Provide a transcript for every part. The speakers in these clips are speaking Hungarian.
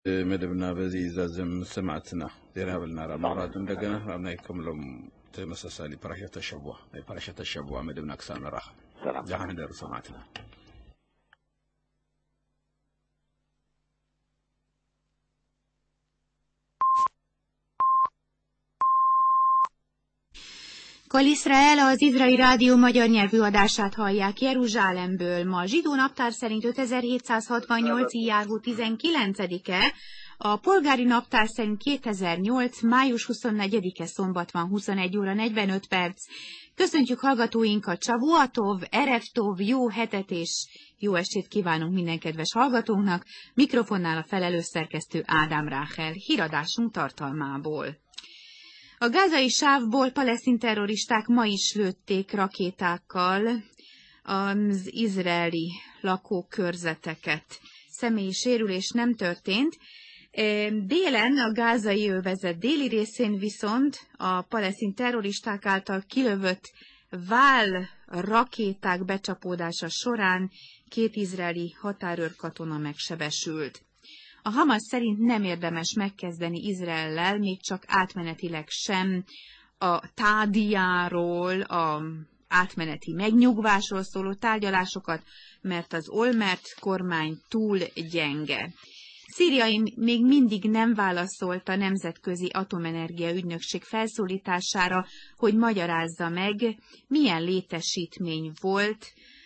መደብና በዚህ ዛዘም ሰማዕትና ዜራብልና ራማራት እንደገና አብናይ ከምሎም ተመሳሳሊ ፓራሻ ተሸቧ መደብና ክሳን ራህ ጃሃን ደሩ ሰማዕትና Kol Izrael az Izraeli Rádió magyar nyelvű adását hallják Jeruzsálemből. Ma zsidó naptár szerint 5768. járhó 19-e, a polgári naptár szerint 2008. május 24-e szombat van 21 óra 45 perc. Köszöntjük hallgatóinkat, Csavuatov, Erevtov, jó hetet és jó estét kívánunk minden kedves hallgatónknak. Mikrofonnál a felelős szerkesztő Ádám Ráhel, híradásunk tartalmából. A gázai sávból palesztin terroristák ma is lőtték rakétákkal az izraeli lakókörzeteket. Személyi sérülés nem történt. Délen, a gázai övezet déli részén viszont a palesztin terroristák által kilövött vál rakéták becsapódása során 2 izraeli határőrkatona megsebesült. A Hamas szerint nem érdemes megkezdeni Izraellel, még csak átmenetileg sem a tádiáról, a átmeneti megnyugvásról szóló tárgyalásokat, mert az Olmert kormány túl gyenge. Szíria még mindig nem válaszolt a Nemzetközi Atomenergia Ügynökség felszólítására, hogy magyarázza meg, milyen létesítmény volt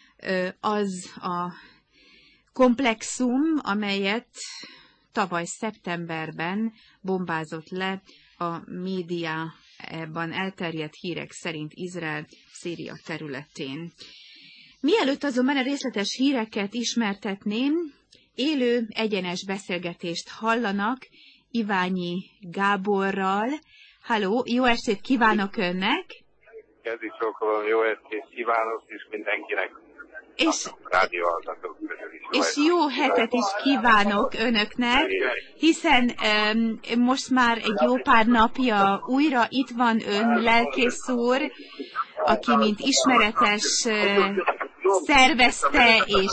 az a komplexum, amelyet tavaly szeptemberben bombázott le a médiában elterjedt hírek szerint Izrael Szíria területén. Mielőtt azonban a részletes híreket ismertetném, élő, egyenes beszélgetést hallanak Iványi Gáborral. Halló, jó estét kívánok önnek! Kezdi sokolom, jó estét kívánok, és mindenkinek! És rádióhallgatók közül is. És jó hetet is kívánok önöknek, hiszen most már egy jó pár napja újra itt van ön, lelkész úr, aki mint ismeretes szervezte és...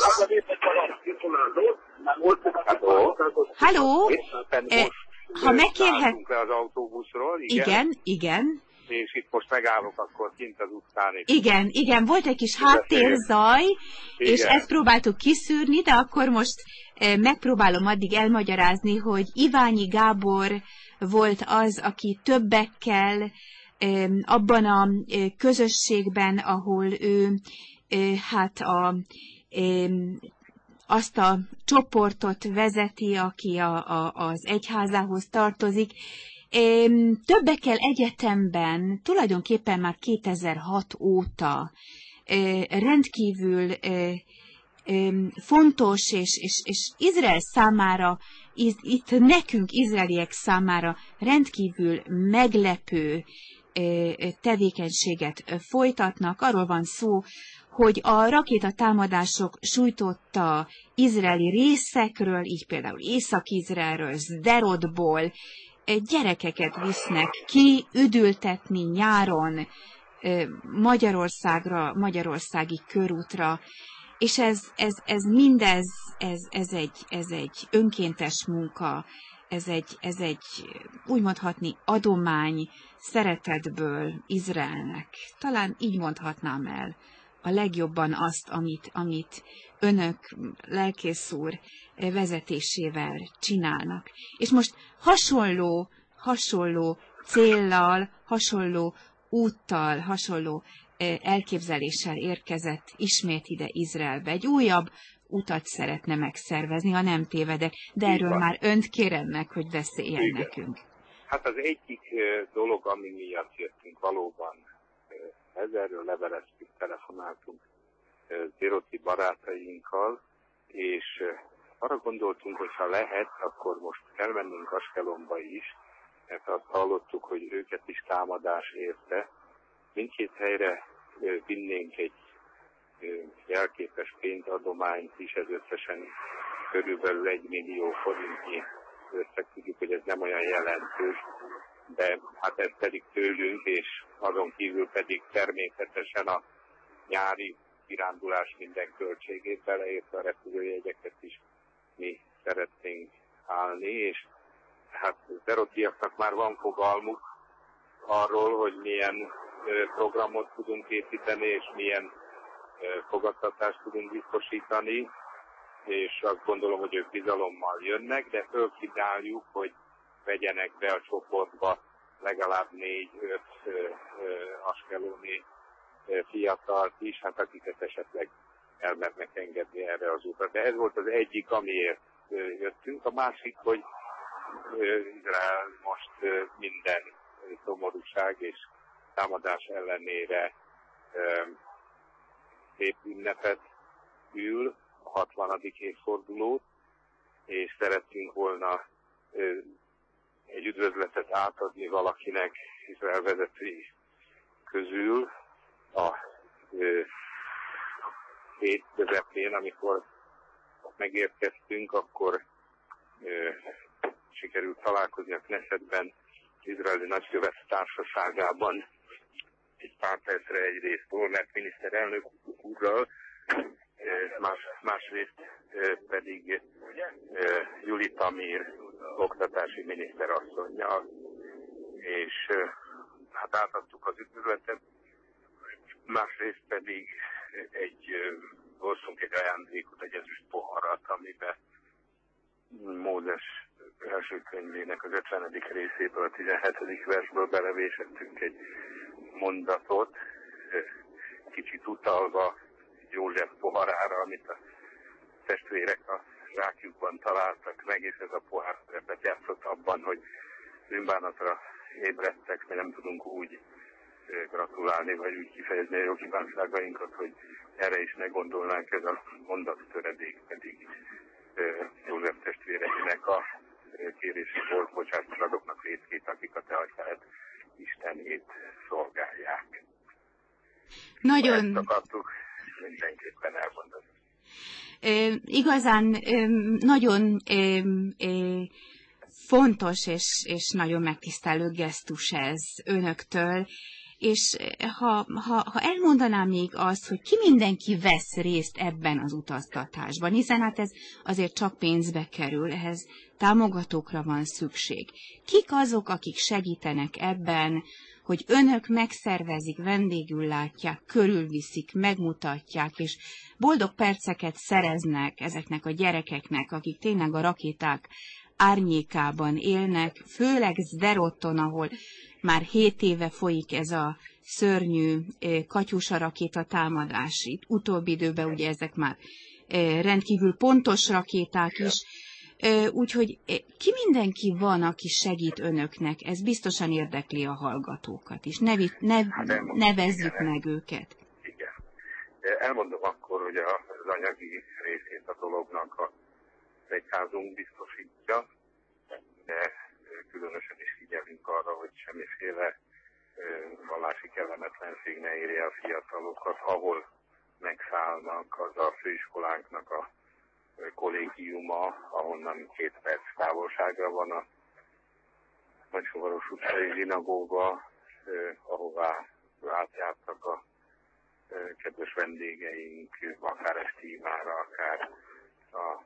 Halló? Ha megkérhet... az autóbuszról, igen. És itt most megállok akkor kint az utcán. Igen, volt egy kis háttérzaj, és ezt próbáltuk kiszűrni, de akkor most megpróbálom addig elmagyarázni, hogy Iványi Gábor volt az, aki többekkel abban a közösségben, ahol ő azt a csoportot vezeti, aki az egyházához tartozik, többekkel egyetemben, tulajdonképpen már 2006 óta rendkívül fontos, és Izrael számára, itt nekünk, izraeliek számára rendkívül meglepő tevékenységet folytatnak. Arról van szó, hogy a rakétatámadások sújtotta izraeli részekről, így például Észak-Izraelről, Sderotból, gyerekeket visznek ki, üdültetni nyáron Magyarországra, magyarországi körútra, és ez mindez egy önkéntes munka, ez egy úgy mondhatni adomány szeretetből Izraelnek. Talán így mondhatnám el a legjobban azt, amit önök, lelkész úr, vezetésével csinálnak. És most hasonló céllal, hasonló úttal, hasonló elképzeléssel érkezett ismét ide Izraelbe. Egy újabb utat szeretne megszervezni, ha nem tévedek, de erről már önt kérem meg, hogy beszéljen nekünk. Hát az egyik dolog, ami miatt jöttünk valóban, ezerről leveleztük, telefonáltunk zéroti barátainkkal, és arra gondoltunk, hogy ha lehet, akkor most elmennünk Askelonba is, mert azt hallottuk, hogy őket is támadás érte. Mindkét helyre vinnénk egy jelképes pénzadományt is, ez összesen körülbelül 1 millió forintnyi összeg, tudjuk, hogy ez nem olyan jelentős, de hát ez pedig tőlünk, és azon kívül pedig természetesen a nyári kirándulás minden költségét beleértve a repülőjegyeket is mi szeretnénk állni, és hát zerotiaknak már van fogalmuk arról, hogy milyen programot tudunk építeni, és milyen fogadtatást tudunk biztosítani, és azt gondolom, hogy ők bizalommal jönnek, de fölkínáljuk, hogy vegyenek be a csoportba legalább 4-5 askelóni fiatalt is, hát akiket esetleg elmernek engedni erre az útra. De ez volt az egyik, amiért jöttünk. A másik, hogy Izrael most minden szomorúság és támadás ellenére szép ünnepet ül, a 60. évfordulót, és szerettünk volna egy üdvözletet átadni valakinek Izrael vezetői közül a hét közepén, amikor megérkeztünk, akkor sikerült találkozni a Knessetben, izraeli nagykövet társaságában egy pár percre egyrészt Olmert miniszterelnök úrral, másrészt pedig Juli Tamir oktatási miniszterasszonnyal, és hát átadtuk az üdvözletet, másrészt pedig hoztunk egy ajándékot, egy ezüst poharat, amiben Mózes első könyvének az 50. részéből, a 17. versből belevésettünk egy mondatot, kicsit utalva József poharára, amit a testvérek a zsákjukban találtak meg, és ez a pohár szerepet játszott abban, hogy bűnbánatra ébredtek, mi nem tudunk úgy gratulálni, vagy úgy kifejezni a jó kívánságainkat, hogy erre is ne gondolnánk, ez a mondattöredék pedig József testvéreinek a kérése volt, bocsáss azoknak részét, akik a te atyád Istenét szolgálják. Nagyon... Ezt akartuk mindenképpen elmondani. Igazán nagyon fontos és nagyon megtisztelő gesztus ez önöktől, és ha elmondanám még azt, hogy ki mindenki vesz részt ebben az utaztatásban, hiszen hát ez azért csak pénzbe kerül, ehhez támogatókra van szükség. Kik azok, akik segítenek ebben, hogy önök megszervezik, vendégül látják, körülviszik, megmutatják, és boldog perceket szereznek ezeknek a gyerekeknek, akik tényleg a rakéták árnyékában élnek, főleg Szderoton, ahol már 7 éve folyik ez a szörnyű katyusa rakéta támadás. Itt utóbbi időben ugye ezek már rendkívül pontos rakéták is. Úgyhogy ki mindenki van, aki segít önöknek? Ez biztosan érdekli a hallgatókat is. Nevezzük meg őket. Igen. Elmondom akkor, hogy az anyagi részét a dolognak a egyházunk biztosítja, de különösen is figyelünk arra, hogy semmiféle vallási kellemetlenség ne érje a fiatalokat. Ahol megszállnak, az a főiskolánknak a kollégiuma, ahonnan 2 perc távolságra van a Nagyfuvaros utcai zsinagóga, ahová átjártak a kedves vendégeink, akár esti imára, akár a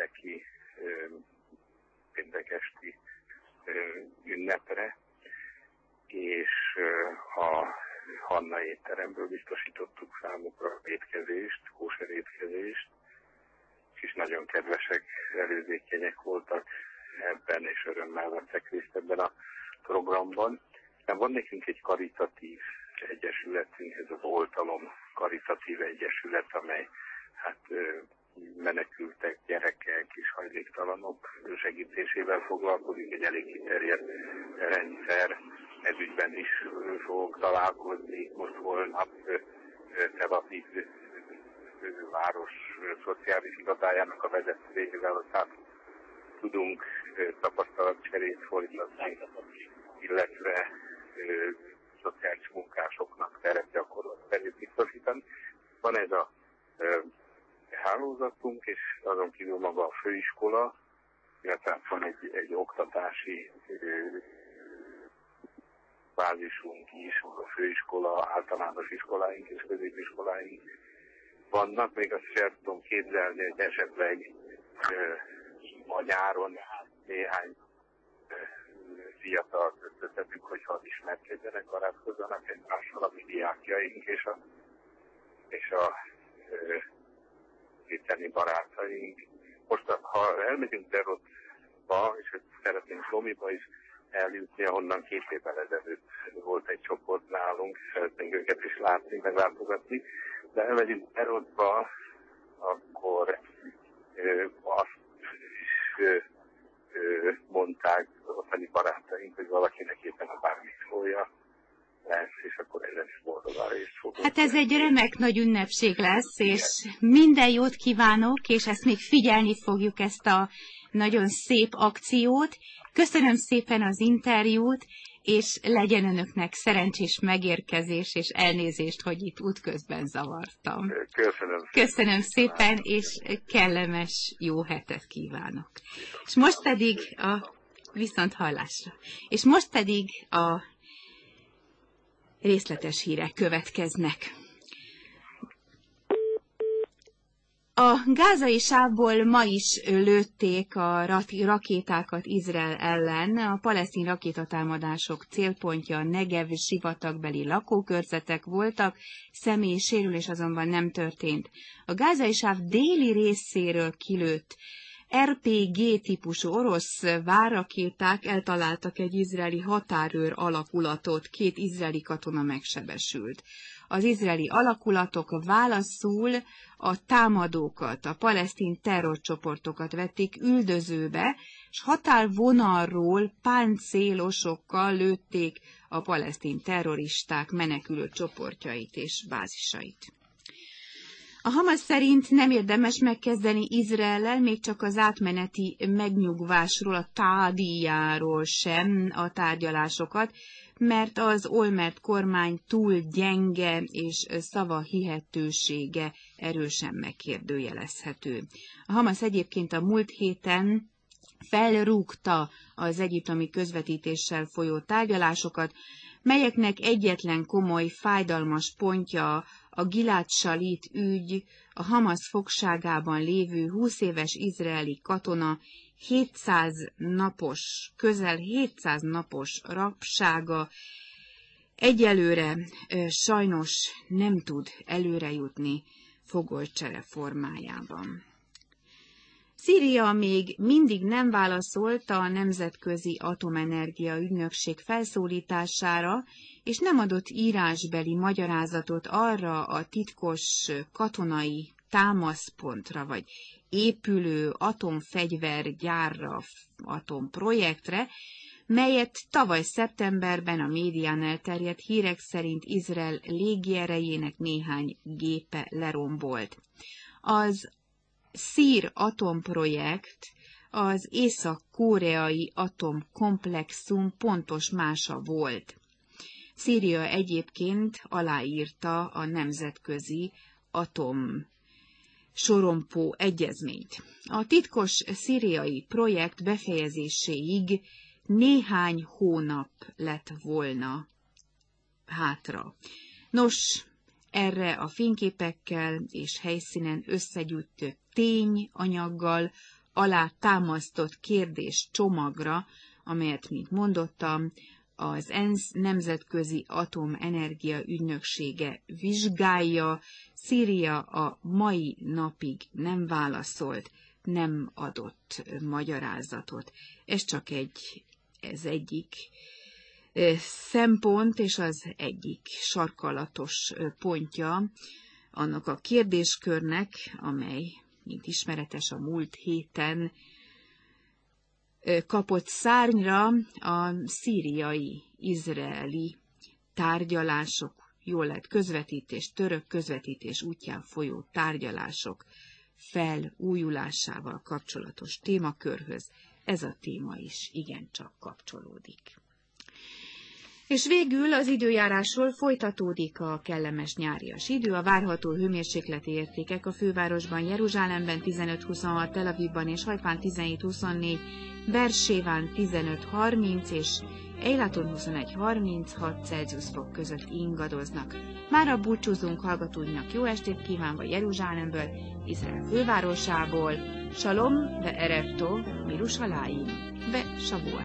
péntek esti ünnepre, és a Hanna étteremből biztosítottuk számukra étkezést, kóser étkezést, és nagyon kedvesek, előzékenyek voltak ebben, és örömmel vettek részt ebben a programban. De van nekünk egy karitatív egyesületünk, ez az Oltalom Karitatív Egyesület, amely hát menekültek, gyerekek és hajléktalanok segítésével foglalkozik, egy elég kiterjedt rendszer. Ez ügyben is fogok találkozni most holnap Tel Aviv város szociális irodájának a vezetőjével, hogy hát tudunk tapasztalatcserét folytatni, illetve szociális munkásoknak terepgyakorlatot biztosítani. Van ez a hálózatunk, és azon kívül maga a főiskola, illetve van egy oktatási bázisunk is, a főiskola, általános iskoláink és középiskoláink vannak, még azt sem tudom képzelni, hogy esetleg a nyáron néhány fiatal összeszedünk, hogy hadd ismerkedjenek, barátkozzanak egymással, a mi diákjaink és a itteni barátaink. Most, ha elmegyünk Derotba, és szeretnénk Lomiba is eljutni, ahonnan 2 évvel ezelőtt volt egy csoport nálunk, szeretnénk őket is látni, meglátogatni, de elmegyünk Derotba, akkor azt is mondták ottani barátaink, hogy valakinek éppen a bármikrója lesz, és akkor ezen is boldogán részt fogunk. Hát ez egy remek nagy ünnepség lesz, és minden jót kívánok, és ezt még figyelni fogjuk, ezt a nagyon szép akciót. Köszönöm szépen az interjút, és legyen önöknek szerencsés megérkezés, és elnézést, hogy itt útközben zavartam. Köszönöm szépen, és kellemes jó hetet kívánok. És most pedig a viszonthallásra. És most pedig a részletes hírek következnek. A gázai sávból ma is lőtték a rakétákat Izrael ellen. A palesztin rakétatámadások célpontja Negev sivatagbeli lakókörzetek voltak, személyi sérülés azonban nem történt. A gázai sáv déli részéről kilőtt RPG-típusú orosz várrakéták eltaláltak egy izraeli határőr alakulatot, 2 izraeli katona megsebesült. Az izraeli alakulatok válaszul a támadókat, a palesztin terrorcsoportokat vették üldözőbe, és határvonalról páncélosokkal lőtték a palesztin terroristák menekülő csoportjait és bázisait. A Hamas szerint nem érdemes megkezdeni Izraellel, még csak az átmeneti megnyugvásról, a tádíjáról sem a tárgyalásokat, mert az Olmert kormány túl gyenge és szava hihetősége erősen megkérdőjelezhető. A Hamas egyébként a múlt héten felrúgta az egyiptomi közvetítéssel folyó tárgyalásokat, melyeknek egyetlen komoly, fájdalmas pontja a Gilad Shalit ügy, a Hamas fogságában lévő 20 éves izraeli katona 700 napos, közel 700 napos rabsága. Egyelőre sajnos nem tud előrejutni fogolycsere formájában. Szíria még mindig nem válaszolt a Nemzetközi Atomenergia Ügynökség felszólítására, és nem adott írásbeli magyarázatot arra a titkos katonai támaszpontra, vagy épülő atomfegyvergyárra, atomprojektre, melyet tavaly szeptemberben a médián elterjedt hírek szerint Izrael légierejének néhány gépe lerombolt. Az Szír atomprojekt az észak-koreai atomkomplexum pontos mása volt. Szíria egyébként aláírta a nemzetközi atom sorompó egyezményt. A titkos szíriai projekt befejezéséig néhány hónap lett volna hátra. Nos, erre a fényképekkel és helyszínen összegyűjtött tényanyaggal alá támasztott kérdés csomagra, amelyet, mint mondottam, az ENSZ Nemzetközi Atomenergia Ügynöksége vizsgálja, Szíria a mai napig nem válaszolt, nem adott magyarázatot. Ez csak ez egyik szempont, és az egyik sarkalatos pontja annak a kérdéskörnek, amely, mint ismeretes, a múlt héten kapott szárnyra a szíriai-izraeli tárgyalások, jól lett közvetítés, török közvetítés útján folyó tárgyalások felújulásával kapcsolatos témakörhöz. Ez a téma is igencsak kapcsolódik. És végül az időjárásról folytatódik a kellemes nyárias idő. A várható hőmérsékleti értékek a fővárosban, Jeruzsálemben 15-26, Tel Avivban és Hajfán 17-24, Beerséván 15-30 és Eilaton 21-36 Celsius fok között ingadoznak. Mára búcsúzunk hallgatóinak jó estét kívánva Jeruzsálemből, Izrael fővárosából. Shalom ve erev tov, Mirushalayim, ve Shavua.